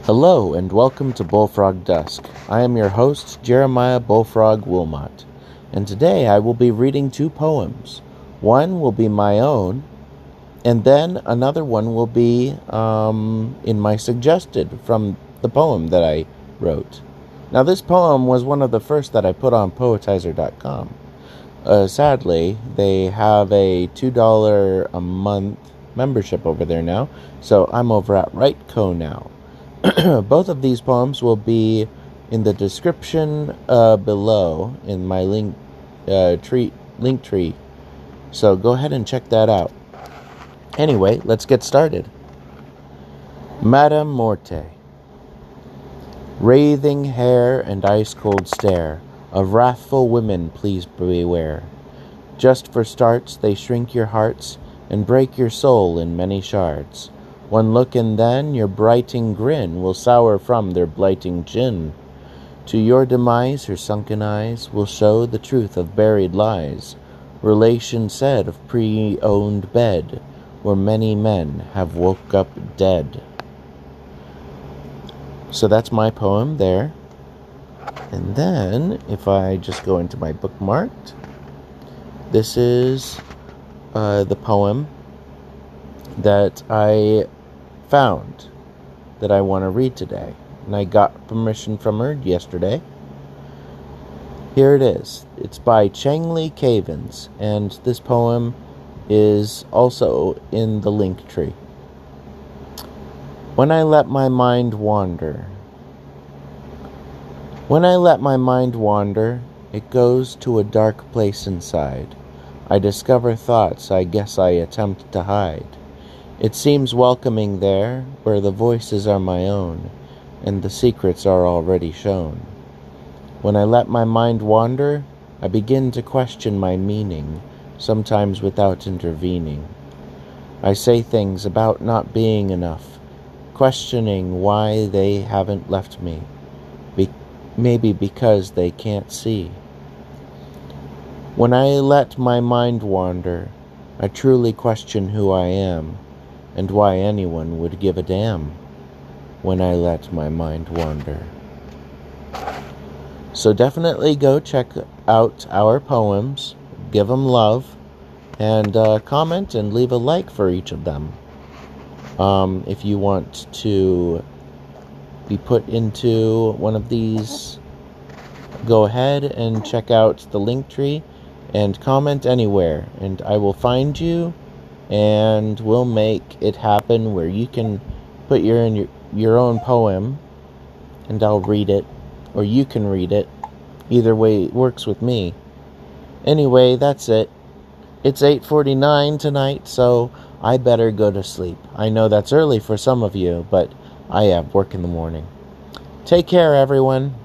Hello and welcome to Bullfrog Dusk. I am your host, Jeremiah Bullfrog Wilmot, and today I will be reading two poems. One will be my own, and then another one will be in my suggested from the poem that I wrote. Now this poem was one of the first that I put on Poetizer.com. Sadly, they have a $2 a month membership over there now, so I'm over at WriteCo now. Both of these poems will be in the description below in my link tree. So go ahead and check that out. Anyway, let's get started. Madame Morte. Wraithing hair and ice-cold stare of wrathful women, please beware. Just for starts, they shrink your hearts and break your soul in many shards. One look and then your brighting grin will sour from their blighting chin. To your demise her sunken eyes will show the truth of buried lies. Relation said of pre-owned bed, where many men have woke up dead. So that's my poem there. And then, if I just go into my bookmarked, this is the poem that I found that I want to read today. And I got permission from her yesterday. Here it is. It's by Chang-Li Cavens, and this poem is also in the link tree. When I let my mind wander. When I let my mind wander, it goes to a dark place inside. I discover thoughts I guess I attempt to hide. It seems welcoming there, where the voices are my own, and the secrets are already shown. When I let my mind wander, I begin to question my meaning, sometimes without intervening. I say things about not being enough, questioning why they haven't left me, maybe because they can't see. When I let my mind wander, I truly question who I am, and why anyone would give a damn when I let my mind wander. So definitely go check out our poems, give them love, and comment and leave a like for each of them. If you want to be put into one of these, go ahead and check out the link tree and comment anywhere, and I will find you and we'll make it happen where you can put your own poem and I'll read it, or you can read it. Either way works with me. Anyway, that's it. It's 8:49 tonight, so I better go to sleep. I know that's early for some of you, but I have work in the morning. Take care, everyone.